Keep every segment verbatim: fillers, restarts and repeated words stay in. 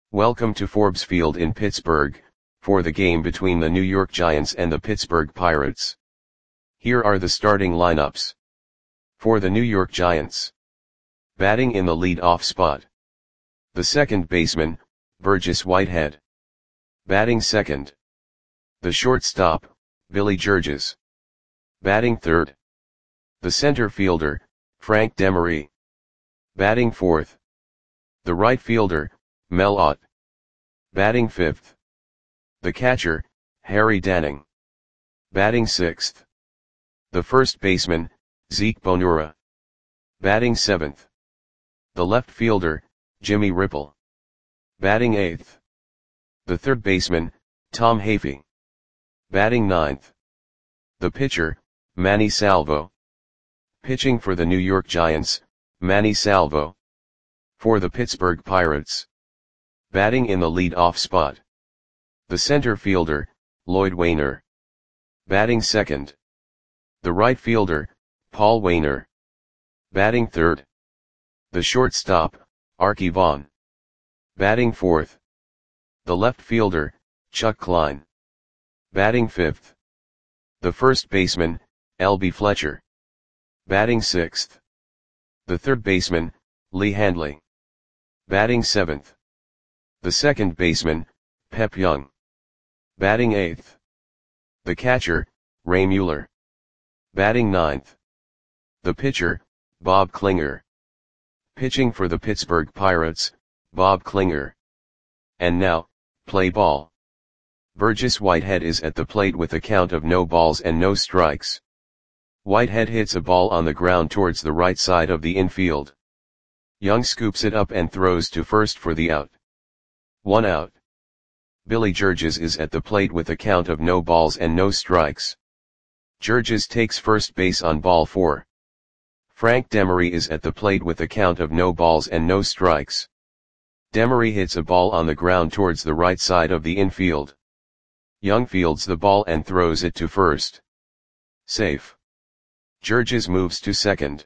Welcome to Forbes Field in Pittsburgh, for the game between the New York Giants and the Pittsburgh Pirates. Here are the starting lineups. For the New York Giants. Batting in the lead-off spot. The second baseman, Burgess Whitehead. Batting second. The shortstop, Billy Georges. Batting third. The center fielder, Frank Demery. Batting fourth. The right fielder, Mel Ott. Batting fifth. The catcher, Harry Danning. Batting sixth. The first baseman, Zeke Bonura. Batting seventh. The left fielder, Jimmy Ripple. Batting eighth. The third baseman, Tom Hafey. Batting ninth. The pitcher, Manny Salvo. Pitching for the New York Giants, Manny Salvo. For the Pittsburgh Pirates. Batting in the lead-off spot. The center fielder, Lloyd Waner. Batting second. The right fielder, Paul Waner. Batting third. The shortstop, Arky Vaughan. Batting fourth. The left fielder, Chuck Klein. Batting fifth. The first baseman, L B Fletcher. Batting sixth. The third baseman, Lee Handley. Batting seventh. The second baseman, Pep Young. Batting eighth. The catcher, Ray Mueller. Batting ninth. The pitcher, Bob Klinger. Pitching for the Pittsburgh Pirates, Bob Klinger. And now, play ball. Burgess Whitehead is at the plate with a count of no balls and no strikes. Whitehead hits a ball on the ground towards the right side of the infield. Young scoops it up and throws to first for the out. One out. Billy Georges is at the plate with a count of no balls and no strikes. Georges takes first base on ball four. Frank Demery is at the plate with a count of no balls and no strikes. Demery hits a ball on the ground towards the right side of the infield. Young fields the ball and throws it to first. Safe. Georges moves to second.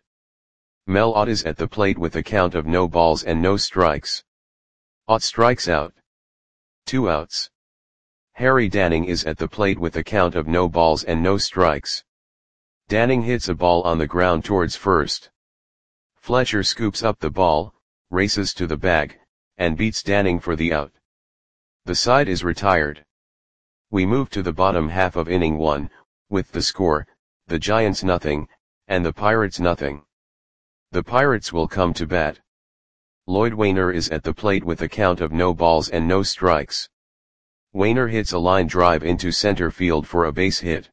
Mel Ott is at the plate with a count of no balls and no strikes. Ott strikes out. Two outs. Harry Danning is at the plate with a count of no balls and no strikes. Danning hits a ball on the ground towards first. Fletcher scoops up the ball, races to the bag, and beats Danning for the out. The side is retired. We move to the bottom half of inning one, with the score, the Giants nothing, and the Pirates nothing. The Pirates will come to bat. Lloyd Waner is at the plate with a count of no balls and no strikes. Waner hits a line drive into center field for a base hit.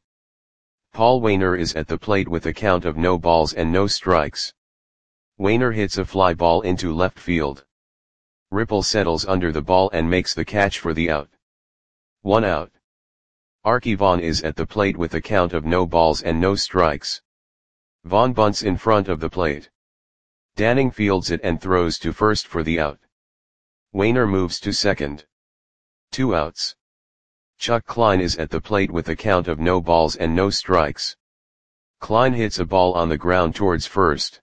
Paul Waner is at the plate with a count of no balls and no strikes. Waner hits a fly ball into left field. Ripple settles under the ball and makes the catch for the out. One out. Arky Vaughan is at the plate with a count of no balls and no strikes. Vaughan bunts in front of the plate. Danning fields it and throws to first for the out. Waner moves to second. Two outs. Chuck Klein is at the plate with a count of no balls and no strikes. Klein hits a ball on the ground towards first.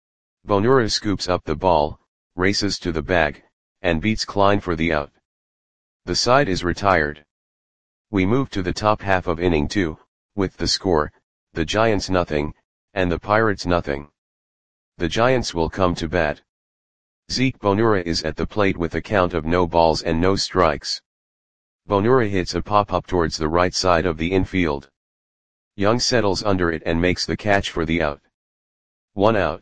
Bonura scoops up the ball, races to the bag, and beats Klein for the out. The side is retired. We move to the top half of inning two, with the score, the Giants nothing, and the Pirates nothing. The Giants will come to bat. Zeke Bonura is at the plate with a count of no balls and no strikes. Bonura hits a pop-up towards the right side of the infield. Young settles under it and makes the catch for the out. One out.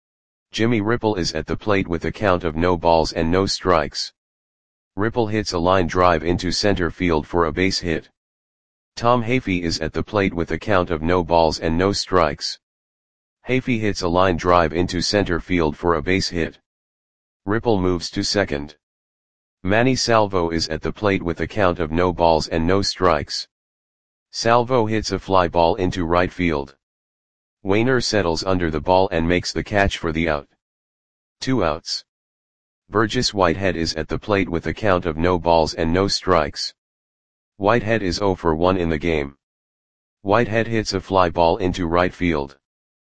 Jimmy Ripple is at the plate with a count of no balls and no strikes. Ripple hits a line drive into center field for a base hit. Tom Hafey is at the plate with a count of no balls and no strikes. Hafey hits a line drive into center field for a base hit. Ripple moves to second. Manny Salvo is at the plate with a count of no balls and no strikes. Salvo hits a fly ball into right field. Waner settles under the ball and makes the catch for the out. Two outs. Burgess Whitehead is at the plate with a count of no balls and no strikes. Whitehead is zero for one in the game. Whitehead hits a fly ball into right field.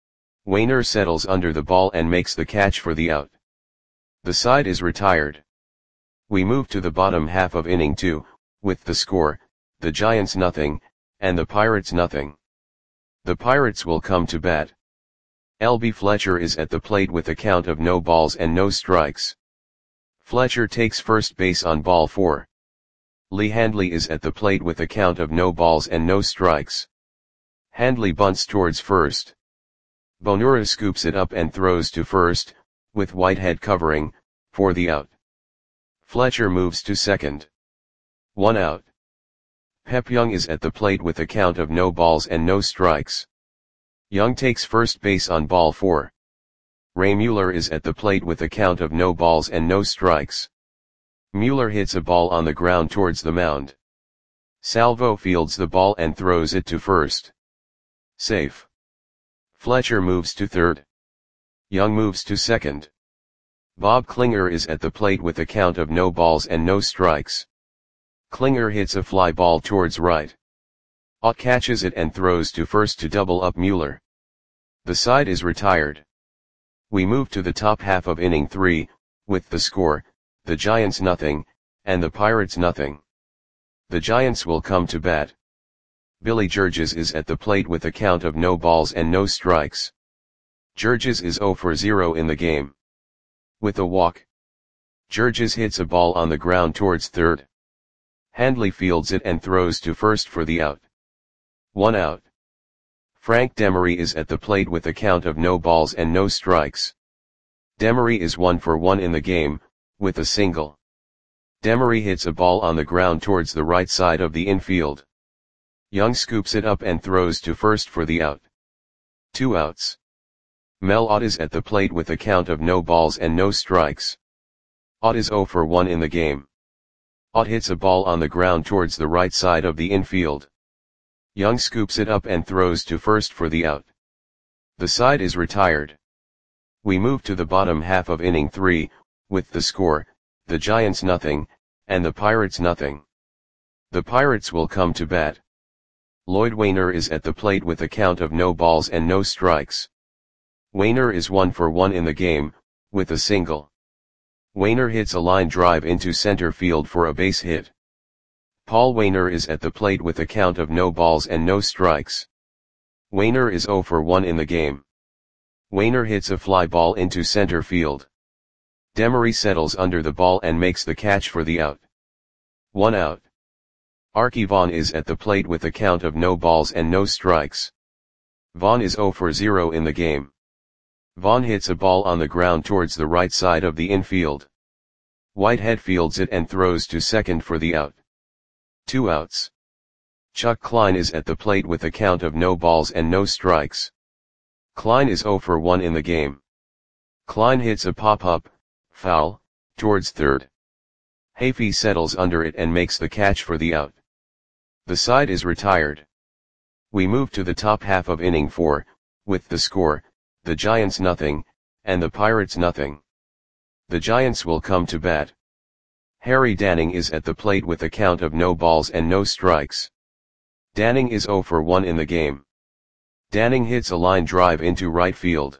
Waner settles under the ball and makes the catch for the out. The side is retired. We move to the bottom half of inning two, with the score, the Giants nothing, and the Pirates nothing. The Pirates will come to bat. L B Fletcher is at the plate with a count of no balls and no strikes. Fletcher takes first base on ball four. Lee Handley is at the plate with a count of no balls and no strikes. Handley bunts towards first. Bonura scoops it up and throws to first, with Whitehead covering, for the out. Fletcher moves to second. One out. Pep Young is at the plate with a count of no balls and no strikes. Young takes first base on ball four. Ray Mueller is at the plate with a count of no balls and no strikes. Mueller hits a ball on the ground towards the mound. Salvo fields the ball and throws it to first. Safe. Fletcher moves to third. Young moves to second. Bob Klinger is at the plate with a count of no balls and no strikes. Klinger hits a fly ball towards right. Ott catches it and throws to first to double up Mueller. The side is retired. We move to the top half of inning three, with the score, the Giants nothing, and the Pirates nothing. The Giants will come to bat. Billy Georges is at the plate with a count of no balls and no strikes. Georges is zero for zero in the game. With a walk, Georges hits a ball on the ground towards third. Handley fields it and throws to first for the out. One out. Frank Demery is at the plate with a count of no balls and no strikes. Demery is one for one in the game, with a single. Demery hits a ball on the ground towards the right side of the infield. Young scoops it up and throws to first for the out. Two outs. Mel Ott is at the plate with a count of no balls and no strikes. Ott is zero for one in the game. Ott hits a ball on the ground towards the right side of the infield. Young scoops it up and throws to first for the out. The side is retired. We move to the bottom half of inning three, with the score, the Giants nothing, and the Pirates nothing. The Pirates will come to bat. Lloyd Wainer is at the plate with a count of no balls and no strikes. Wainer is one for one in the game, with a single. Wainer hits a line drive into center field for a base hit. Paul Wainer is at the plate with a count of no balls and no strikes. Wainer is zero for one in the game. Wainer hits a fly ball into center field. Demery settles under the ball and makes the catch for the out. One out. Arky Vaughan is at the plate with a count of no balls and no strikes. Vaughan is zero for zero in the game. Vaughan hits a ball on the ground towards the right side of the infield. Whitehead fields it and throws to second for the out. Two outs. Chuck Klein is at the plate with a count of no balls and no strikes. Klein is zero for one in the game. Klein hits a pop-up, foul, towards third. Hafey settles under it and makes the catch for the out. The side is retired. We move to the top half of inning four, with the score, the Giants nothing, and the Pirates nothing. The Giants will come to bat. Harry Danning is at the plate with a count of no balls and no strikes. Danning is zero for one in the game. Danning hits a line drive into right field.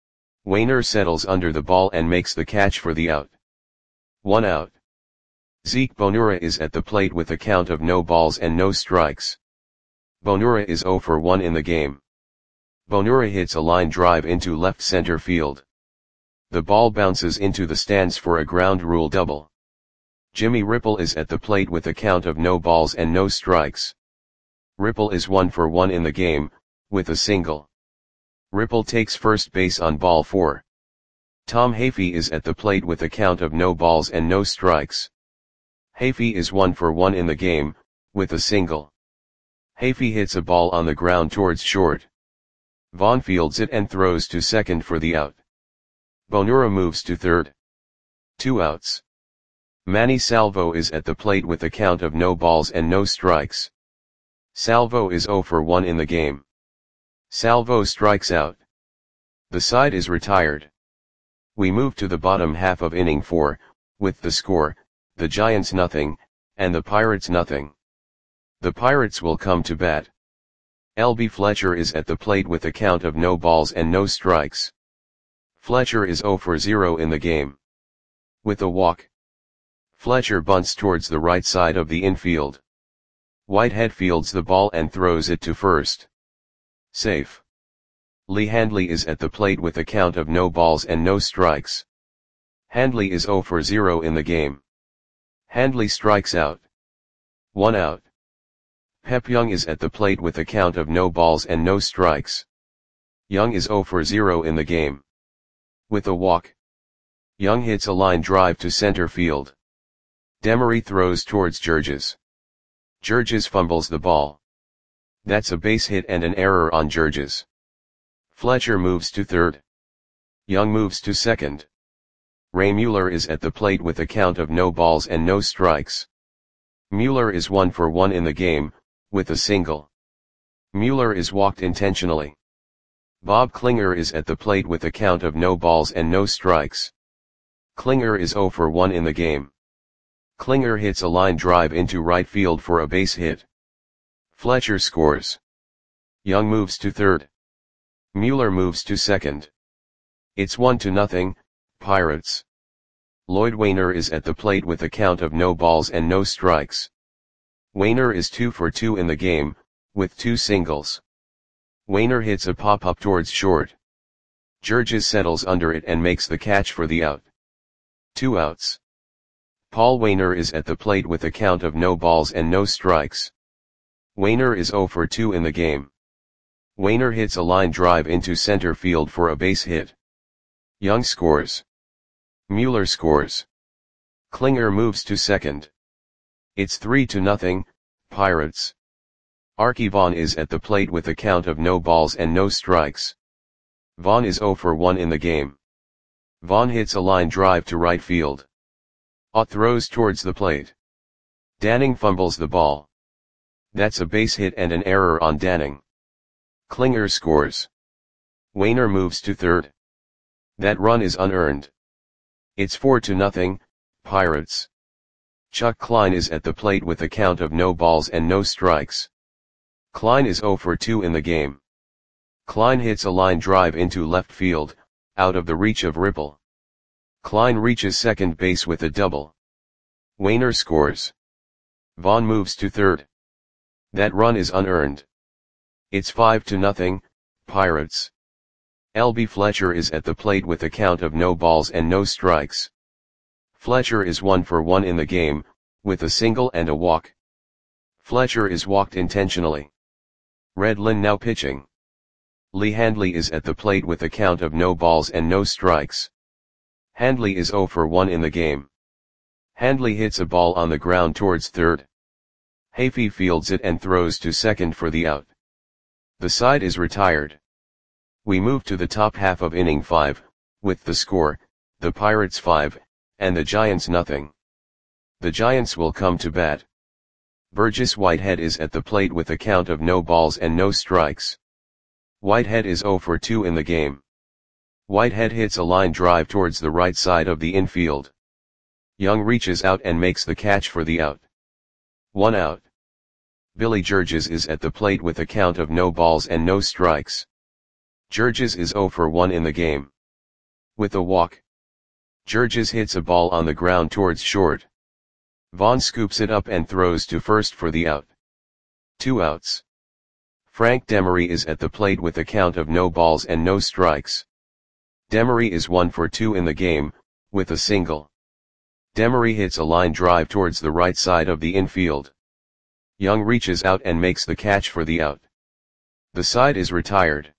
Wainer settles under the ball and makes the catch for the out. One out. Zeke Bonura is at the plate with a count of no balls and no strikes. Bonura is zero for one in the game. Bonura hits a line drive into left center field. The ball bounces into the stands for a ground rule double. Jimmy Ripple is at the plate with a count of no balls and no strikes. Ripple is one for one in the game, with a single. Ripple takes first base on ball four. Tom Hafey is at the plate with a count of no balls and no strikes. Hafey is one for one in the game, with a single. Hafey hits a ball on the ground towards short. Vaughn fields it and throws to second for the out. Bonura moves to third. Two outs. Manny Salvo is at the plate with a count of no balls and no strikes. Salvo is zero for one in the game. Salvo strikes out. The side is retired. We move to the bottom half of inning four, with the score, the Giants nothing, and the Pirates nothing. The Pirates will come to bat. L B Fletcher is at the plate with a count of no balls and no strikes. Fletcher is zero for zero in the game. With a walk, Fletcher bunts towards the right side of the infield. Whitehead fields the ball and throws it to first. Safe. Lee Handley is at the plate with a count of no balls and no strikes. Handley is zero for zero in the game. Handley strikes out. One out. Pep Young is at the plate with a count of no balls and no strikes. Young is zero for zero in the game. With a walk, Young hits a line drive to center field. Demery throws towards Georges. Georges fumbles the ball. That's a base hit and an error on Georges. Fletcher moves to third. Young moves to second. Ray Mueller is at the plate with a count of no balls and no strikes. Mueller is one for one in the game, with a single. Mueller is walked intentionally. Bob Klinger is at the plate with a count of no balls and no strikes. Klinger is zero for one in the game. Klinger hits a line drive into right field for a base hit. Fletcher scores. Young moves to third. Mueller moves to second. It's one to nothing, Pirates. Lloyd Wainer is at the plate with a count of no balls and no strikes. Wainer is two for two in the game, with two singles. Wainer hits a pop-up towards short. Georges settles under it and makes the catch for the out. Two outs. Paul Wainer is at the plate with a count of no balls and no strikes. Wainer is zero for two in the game. Wainer hits a line drive into center field for a base hit. Young scores. Mueller scores. Klinger moves to second. It's three to nothing, Pirates. Archie Vaughn is at the plate with a count of no balls and no strikes. Vaughn is zero for one in the game. Vaughn hits a line drive to right field. Ott throws towards the plate. Danning fumbles the ball. That's a base hit and an error on Danning. Klinger scores. Wainer moves to third. That run is unearned. It's four to nothing, Pirates. Chuck Klein is at the plate with a count of no balls and no strikes. Klein is zero for two in the game. Klein hits a line drive into left field, out of the reach of Ripple. Klein reaches second base with a double. Wainer scores. Vaughn moves to third. That run is unearned. It's five to nothing, Pirates. L B Fletcher is at the plate with a count of no balls and no strikes. Fletcher is one for one in the game, with a single and a walk. Fletcher is walked intentionally. Redlin now pitching. Lee Handley is at the plate with a count of no balls and no strikes. Handley is zero for one in the game. Handley hits a ball on the ground towards third. Hafey fields it and throws to second for the out. The side is retired. We move to the top half of inning five, with the score, the Pirates five, and the Giants nothing. The Giants will come to bat. Burgess Whitehead is at the plate with a count of no balls and no strikes. Whitehead is zero for two in the game. Whitehead hits a line drive towards the right side of the infield. Young reaches out and makes the catch for the out. One out. Billy Georges is at the plate with a count of no balls and no strikes. Georges is zero for one in the game. With a walk, Georges hits a ball on the ground towards short. Vaughn scoops it up and throws to first for the out. Two outs. Frank Demery is at the plate with a count of no balls and no strikes. Demery is one for two in the game, with a single. Demery hits a line drive towards the right side of the infield. Young reaches out and makes the catch for the out. The side is retired.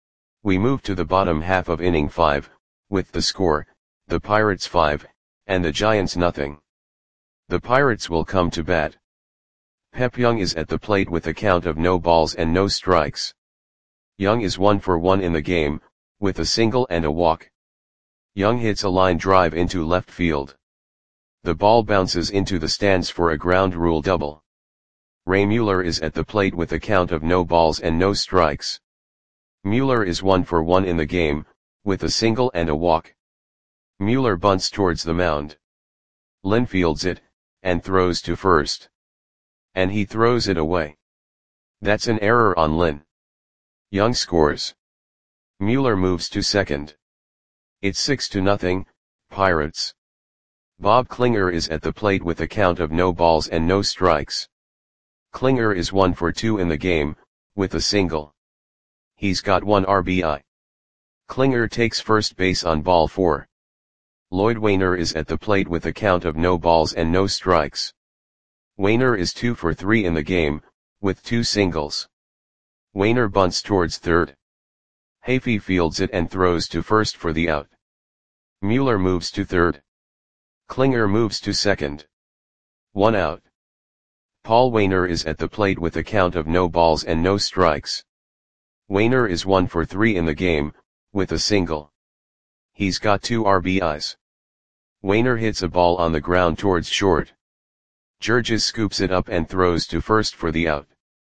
We move to the bottom half of inning five, with the score, the Pirates five, and the Giants nothing. The Pirates will come to bat. Pep Young is at the plate with a count of no balls and no strikes. Young is one for one in the game, with a single and a walk. Young hits a line drive into left field. The ball bounces into the stands for a ground rule double. Ray Mueller is at the plate with a count of no balls and no strikes. Mueller is one for one in the game, with a single and a walk. Mueller bunts towards the mound. Lynn fields it, and throws to first. And he throws it away. That's an error on Lynn. Young scores. Mueller moves to second. It's six to nothing, Pirates. Bob Klinger is at the plate with a count of no balls and no strikes. Klinger is one for two in the game, with a single. He's got one R B I. Klinger takes first base on ball four. Lloyd Wainer is at the plate with a count of no balls and no strikes. Wainer is two for three in the game, with two singles. Wainer bunts towards third. Hafey fields it and throws to first for the out. Mueller moves to third. Klinger moves to second. One out. Paul Wainer is at the plate with a count of no balls and no strikes. Wainer is one for three in the game, with a single. He's got two R B Is. Wainer hits a ball on the ground towards short. Georges scoops it up and throws to first for the out.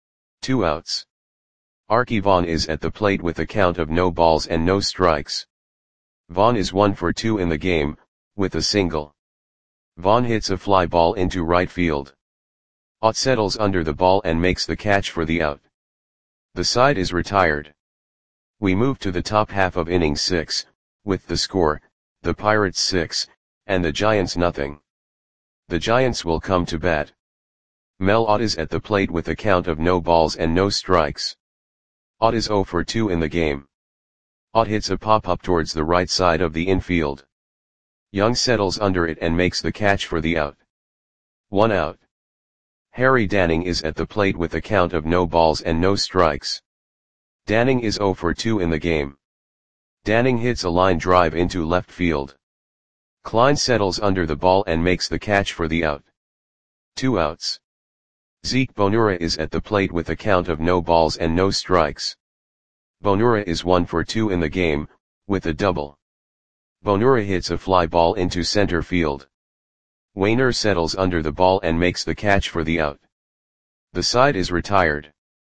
Two outs. Arky Vaughan is at the plate with a count of no balls and no strikes. Vaughan is one for two in the game, with a single. Vaughan hits a fly ball into right field. Ott settles under the ball and makes the catch for the out. The side is retired. We move to the top half of inning six, with the score, the Pirates six, and the Giants nothing. The Giants will come to bat. Mel Ott is at the plate with a count of no balls and no strikes. Ott is zero for two in the game. Ott hits a pop-up towards the right side of the infield. Young settles under it and makes the catch for the out. One out. Harry Danning is at the plate with a count of no balls and no strikes. Danning is zero for two in the game. Danning hits a line drive into left field. Klein settles under the ball and makes the catch for the out. Two outs. Zeke Bonura is at the plate with a count of no balls and no strikes. Bonura is one for two in the game, with a double. Bonura hits a fly ball into center field. Wainer settles under the ball and makes the catch for the out. The side is retired.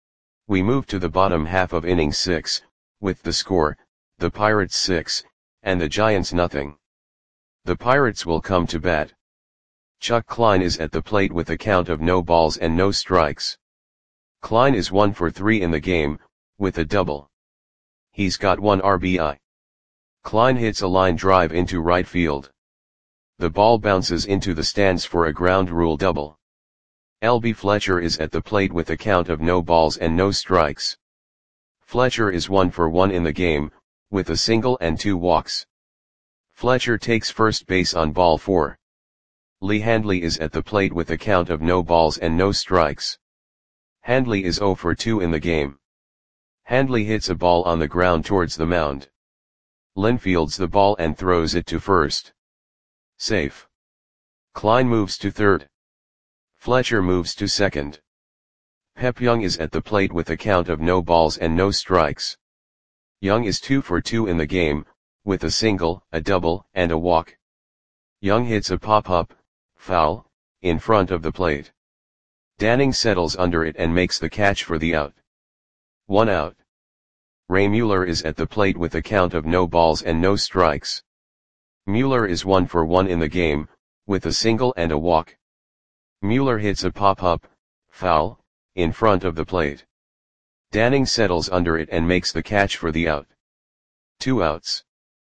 We move to the bottom half of inning six, with the score, the Pirates six, and the Giants nothing. The Pirates will come to bat. Chuck Klein is at the plate with a count of no balls and no strikes. Klein is one for three in the game, with a double. He's got one R B I. Klein hits a line drive into right field. The ball bounces into the stands for a ground rule double. L B Fletcher is at the plate with a count of no balls and no strikes. Fletcher is one for one in the game, with a single and two walks. Fletcher takes first base on ball four. Lee Handley is at the plate with a count of no balls and no strikes. Handley is zero for two in the game. Handley hits a ball on the ground towards the mound. Lynn fields the ball and throws it to first. Safe. Klein moves to third. Fletcher moves to second. Pep Young is at the plate with a count of no balls and no strikes. Young is two for two in the game, with a single, a double, and a walk. Young hits a pop-up, foul, in front of the plate. Danning settles under it and makes the catch for the out. One out. Ray Mueller is at the plate with a count of no balls and no strikes. Mueller is one for one in the game, with a single and a walk. Mueller hits a pop-up, foul, in front of the plate. Danning settles under it and makes the catch for the out. Two outs.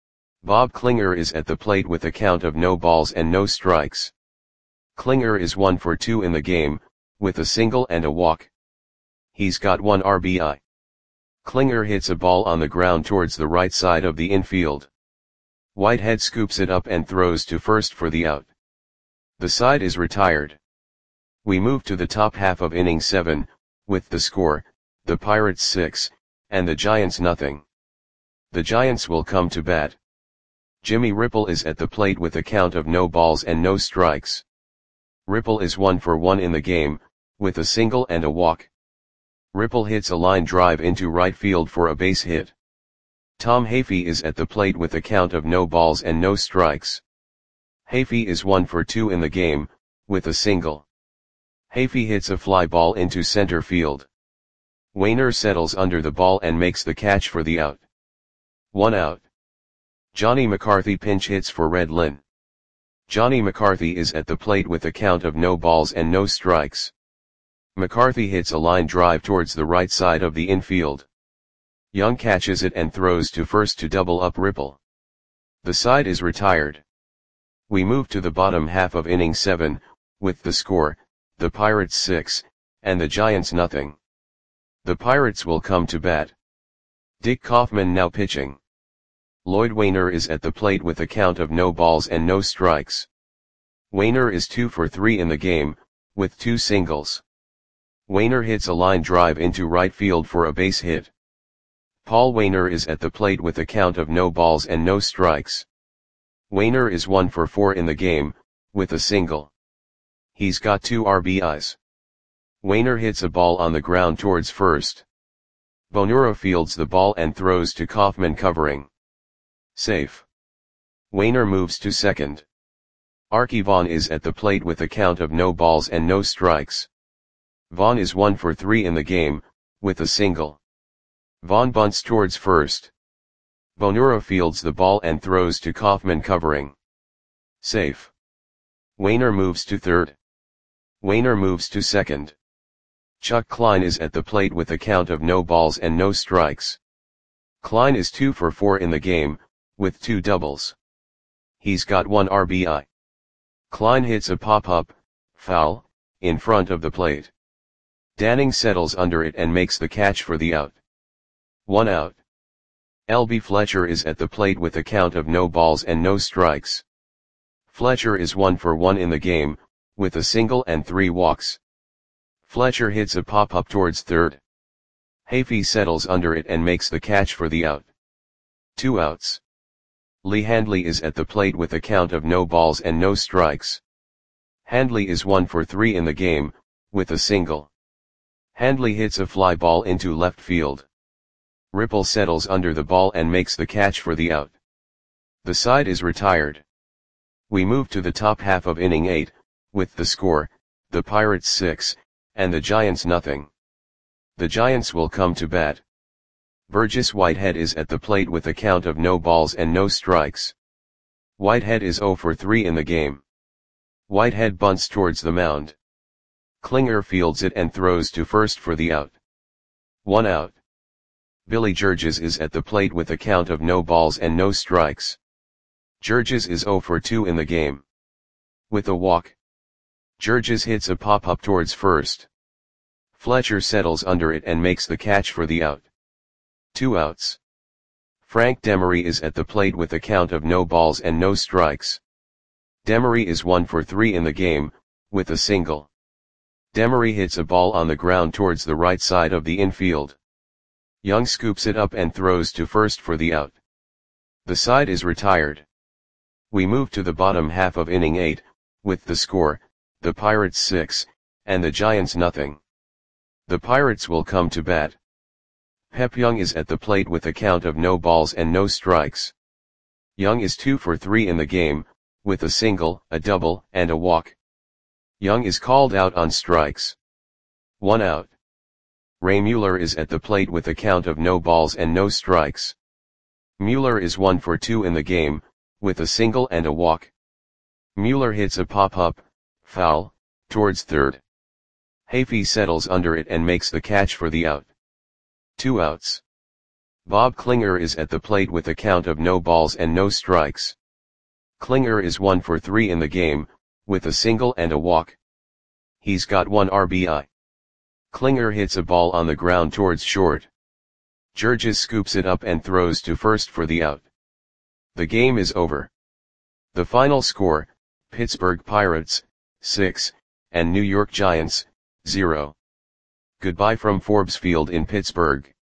Bob Klinger is at the plate with a count of no balls and no strikes. Klinger is one for two in the game, with a single and a walk. He's got one R B I. Klinger hits a ball on the ground towards the right side of the infield. Whitehead scoops it up and throws to first for the out. The side is retired. We move to the top half of inning seven, with the score, the Pirates six, and the Giants nothing. The Giants will come to bat. Jimmy Ripple is at the plate with a count of no balls and no strikes. Ripple is one for one in the game, with a single and a walk. Ripple hits a line drive into right field for a base hit. Tom Hafey is at the plate with a count of no balls and no strikes. Hafey is one for two in the game, with a single. Hafey hits a fly ball into center field. Wainer settles under the ball and makes the catch for the out. One out. Johnny McCarthy pinch hits for Red Lynn. Johnny McCarthy is at the plate with a count of no balls and no strikes. McCarthy hits a line drive towards the right side of the infield. Young catches it and throws to first to double up Ripple. The side is retired. We move to the bottom half of inning seven, with the score, the Pirates six, and the Giants nothing. The Pirates will come to bat. Dick Kaufman now pitching. Lloyd Waner is at the plate with a count of no balls and no strikes. Waner is two for three in the game, with two singles. Waner hits a line drive into right field for a base hit. Paul Waner is at the plate with a count of no balls and no strikes. Waner is one for four in the game, with a single. He's got two R B Is. Waner hits a ball on the ground towards first. Bonura fields the ball and throws to Kaufman covering. Safe. Waner moves to second. Arky Vaughan is at the plate with a count of no balls and no strikes. Vaughan is one for three in the game, with a single. Vaughan bunts towards first. Bonura fields the ball and throws to Kaufman covering. Safe. Waner moves to third. Waner moves to second. Chuck Klein is at the plate with a count of no balls and no strikes. Klein is two for four in the game, with two doubles. He's got one R B I. Klein hits a pop-up, foul, in front of the plate. Danning settles under it and makes the catch for the out. One out. L B Fletcher is at the plate with a count of no balls and no strikes. Fletcher is one for one in the game, with a single and three walks. Fletcher hits a pop-up towards third. Hafey settles under it and makes the catch for the out. Two outs. Lee Handley is at the plate with a count of no balls and no strikes. Handley is one for three in the game, with a single. Handley hits a fly ball into left field. Ripple settles under the ball and makes the catch for the out. The side is retired. We move to the top half of inning eight, with the score, the Pirates six, and the Giants nothing. The Giants will come to bat. Burgess Whitehead is at the plate with a count of no balls and no strikes. Whitehead is zero for three in the game. Whitehead bunts towards the mound. Klinger fields it and throws to first for the out. One out. Billy Georges is at the plate with a count of no balls and no strikes. Georges is zero for two in the game. With a walk. Georges hits a pop-up towards first. Fletcher settles under it and makes the catch for the out. Two outs. Frank Demery is at the plate with a count of no balls and no strikes. Demery is one for three in the game, with a single. Demery hits a ball on the ground towards the right side of the infield. Young scoops it up and throws to first for the out. The side is retired. We move to the bottom half of inning eight, with the score, the Pirates six, and the Giants nothing. The Pirates will come to bat. Pep Young is at the plate with a count of no balls and no strikes. Young is two for three in the game, with a single, a double, and a walk. Young is called out on strikes. One out. Ray Mueller is at the plate with a count of no balls and no strikes. Mueller is one for two in the game, with a single and a walk. Mueller hits a pop-up, foul, towards third. Hafey settles under it and makes the catch for the out. Two outs. Bob Klinger is at the plate with a count of no balls and no strikes. Klinger is one for three in the game, with a single and a walk. He's got one R B I. Klinger hits a ball on the ground towards short. Georges scoops it up and throws to first for the out. The game is over. The final score, Pittsburgh Pirates, six, and New York Giants, zero. Goodbye from Forbes Field in Pittsburgh.